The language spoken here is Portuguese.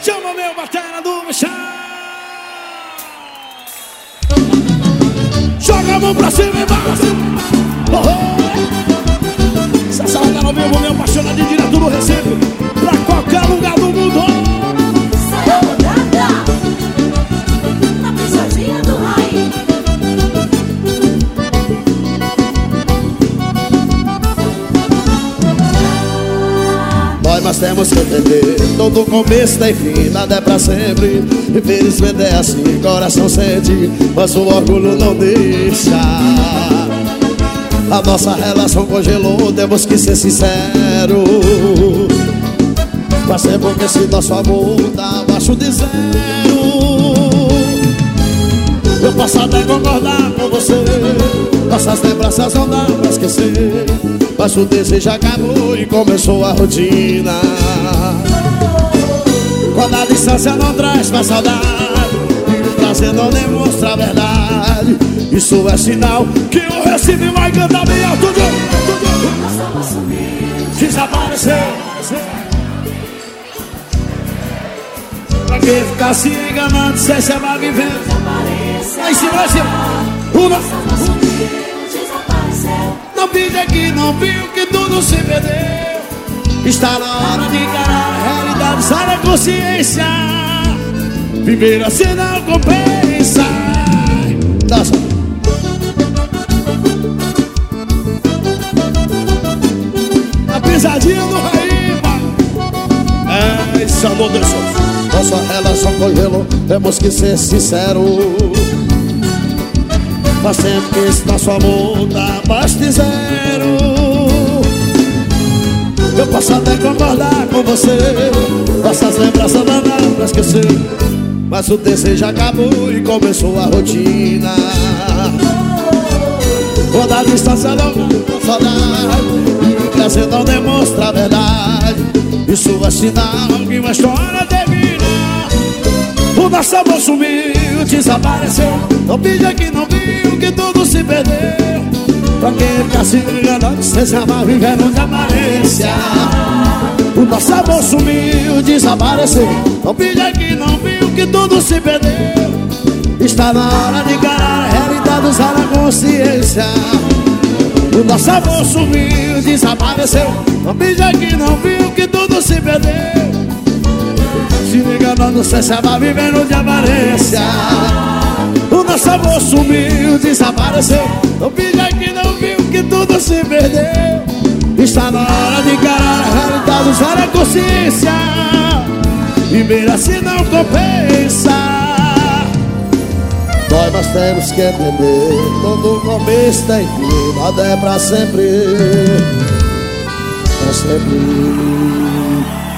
Chama meu batera do chão. Joga a mão pra cima e bate. Essa saudade ao vivo, meu apaixonadinho direto do Recife, pra qualquer lugar do mundo. Saia rodada na pisadinha do Raí. Nós temos que entender, todo começo tem fim, nada é pra sempre. Infelizmente é assim, coração sente, mas o orgulho não deixa. A nossa relação congelou, temos que ser sinceros. Pra ser porque se nosso amor tá abaixo de zero. Eu posso até concordar com você, nossas lembranças não dá pra esquecer, mas o desejo acabou e começou a rotina. Quando a distância não traz mais saudade e o prazer não demonstra a verdade, isso é sinal que o Recife vai cantar bem alto. Desapareceu. Pra que ficar se enganando, se você vai vivendo? Lá em cima, lá em cima. Não finge que não viu que tudo se perdeu. Está na hora de encarar a realidade, sai da consciência. Viver assim não compensa. Dança. A pisadinha do Raí. É isso, amor Deus. Nossa relação congelou, temos que ser sinceros. Faz tempo que esse nosso amor tá abaixo de zero. Eu posso até concordar com você, nossas lembranças não dá pra esquecer, mas o desejo acabou e começou a rotina. Quando a distância não dá saudade e o prazer não demonstra a verdade, isso é sinal que uma história termina. O nosso amor sumiu, desapareceu. Não finge que não viu que tudo se perdeu. Pra quem ficar se enganando, cê se amar vivendo de aparência. O nosso amor sumiu, desapareceu. Não finge que não viu que tudo se perdeu. Está na hora de encarar a realidade, usar a consciência. O nosso amor sumiu, desapareceu. Não finge que não viu que tudo se perdeu. Se enganando, cê se amar vivendo de aparência. O nosso amor sumiu, desapareceu. Não finge que não viu que tudo se perdeu. Está na hora de encarar a realidade, usar a consciência. Viver assim não compensa. Nós temos que entender, todo começo tem fim, nada é pra sempre. Pra sempre.